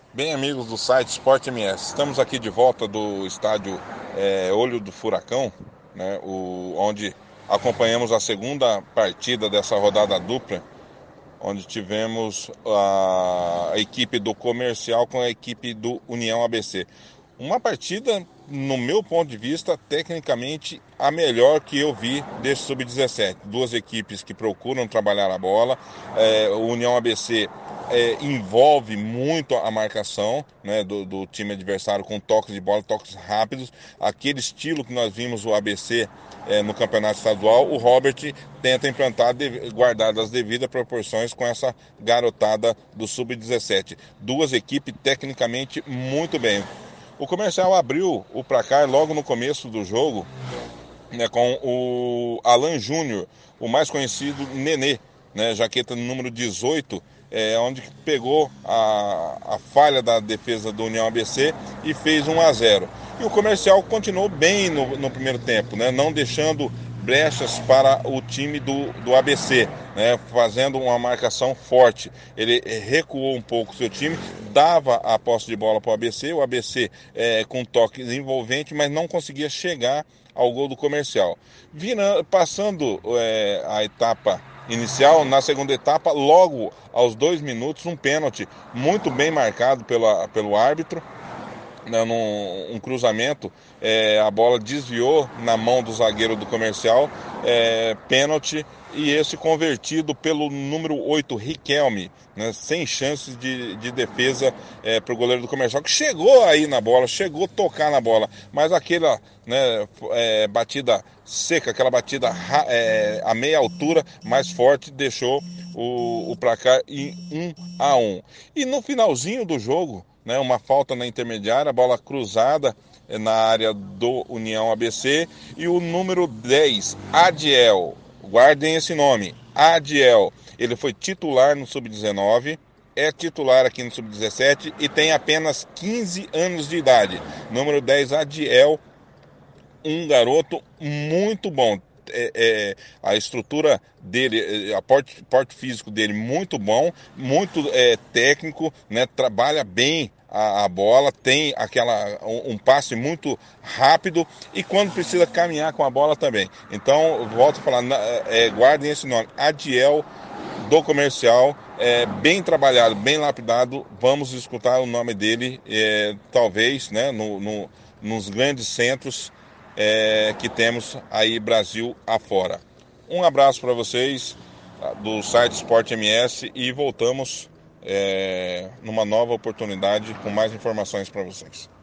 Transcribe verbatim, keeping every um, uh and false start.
Bem, amigos do site Sport M S, estamos aqui de volta do estádio é, Olho do Furacão, né, o, onde acompanhamos a segunda partida dessa rodada dupla, onde tivemos a, a equipe do Comercial com a equipe do União A B C. Uma partida, no meu ponto de vista, tecnicamente a melhor que eu vi desse sub dezessete. Duas equipes que procuram trabalhar a bola. É, o União A B C é, envolve muito a marcação, né, do, do time adversário com toques de bola, toques rápidos. Aquele estilo que nós vimos o A B C é, no campeonato estadual, o Robert tenta implantar, guardar as devidas proporções com essa garotada do sub dezessete. Duas equipes tecnicamente muito bem. O Comercial abriu o placar logo no começo do jogo, né, com o Alan Júnior, o mais conhecido Nenê, né, jaqueta número dezoito, é, onde pegou a, a falha da defesa do União A B C e fez um a zero. E o Comercial continuou bem no, no primeiro tempo, né, não deixando brechas para o time do, do A B C, né, fazendo uma marcação forte. Ele recuou um pouco o seu time, dava a posse de bola para o A B C, o A B C é, com toque envolvente, mas não conseguia chegar ao gol do Comercial. Vira, passando é, a etapa inicial, na segunda etapa, logo aos dois minutos, um pênalti muito bem marcado pela, pelo árbitro, né, num um cruzamento, é, a bola desviou na mão do zagueiro do Comercial, é, pênalti, e esse convertido pelo número oito, Riquelme, né, sem chances de, de defesa é, para o goleiro do Comercial, que chegou aí na bola, chegou a tocar na bola, mas aquela, né, é, batida seca, aquela batida é, a meia altura, mais forte, deixou o, o placar em um a um. E no finalzinho do jogo, né, uma falta na intermediária, bola cruzada na área do União A B C, e o número dez, Adiel, guardem esse nome, Adiel, ele foi titular no sub dezenove, é titular aqui no sub dezessete e tem apenas quinze anos de idade. Número dez, Adiel, um garoto muito bom. É, é, a estrutura dele, a porte, porte físico dele muito bom, muito é, técnico, né? Trabalha bem a, a bola, tem aquela um, um passe muito rápido e quando precisa caminhar com a bola também. Então, volto a falar, é, guardem esse nome, Adiel do Comercial, é, bem trabalhado, bem lapidado. Vamos escutar o nome dele, é, talvez, né, no, no, nos grandes centros é, que temos aí Brasil afora. Um abraço para vocês do site Sport M S e voltamos é, numa nova oportunidade com mais informações para vocês.